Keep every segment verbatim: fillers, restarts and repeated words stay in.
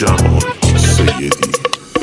جمال سیدی.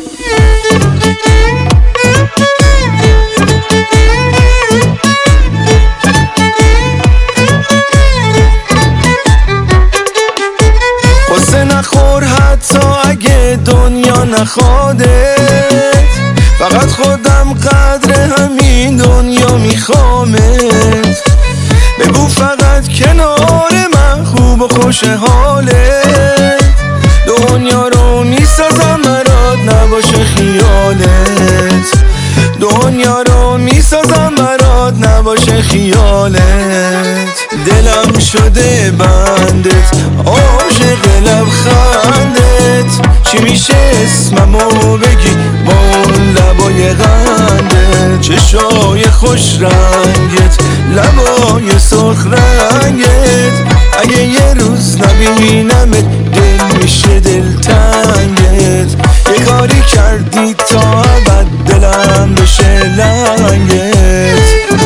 قصه نخور حتی اگه دنیا نخوادت، فقط خودم قدر همین دنیا میخوامت. بگو فقط کنار من خوب و خوش حالت، دنیا رو میسازم برات نباشه خیالت، دنیا رو میسازم برات نباشه خیالت. دلم شده بندت، عاشق لبخندت، چی میشه اسممو بگی با اون لبای قندت، چشای خوش رنگت، لبای سرخ رنگت. اگه یه روز نبینمت دل میشه دلتنگت، یه کاری کردی تا ابد دلم بشه لنگت.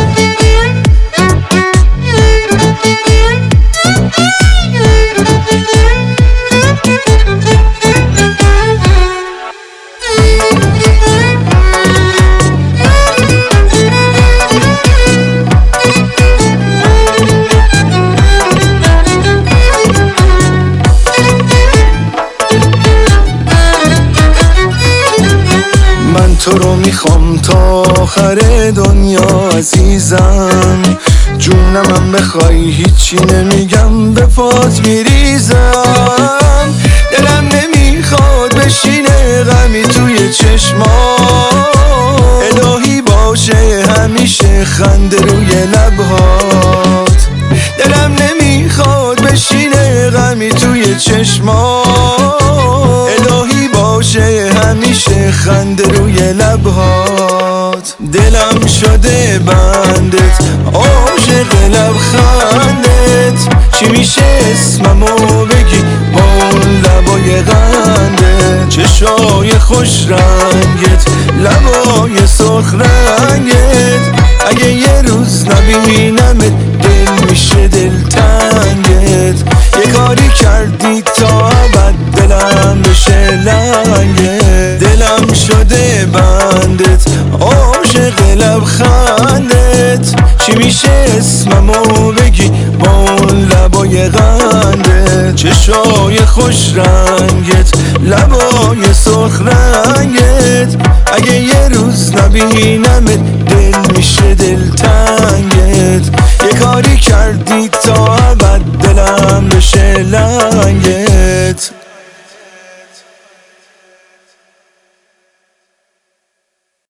من تو رو میخوام تا آخر دنیا عزیزم، جونمم بخوای هیچی نمیگم به پات میریزم. دلم نمیخواد بشینه غمی توی چشما، الهی باشه همیشه خنده روی لبهات. دلم نمیخواد بشینه غمی توی چشما، الهی باشه همیشه خنده روی لبهات. دلم شده بندت، عاشق لبخندت، چی میشه اسممو بگی با اون لبای قندت، چشای خوش رنگت، لبای سرخ رنگت. اگه یه روز نبینمت دل میشه دلتنگت، یه کاری کردی تا ابد دلم بشه لنگت. دلم شده بندت، عاشق لبخندت، چی میشه اسممو بگی با اون لبای قندت، چشای خوش رنگت، لبای سرخ رنگت. اگه یه روز نبینمت دل میشه دلتنگت، یه کاری کردی تا ابد دلم بشه لنگت.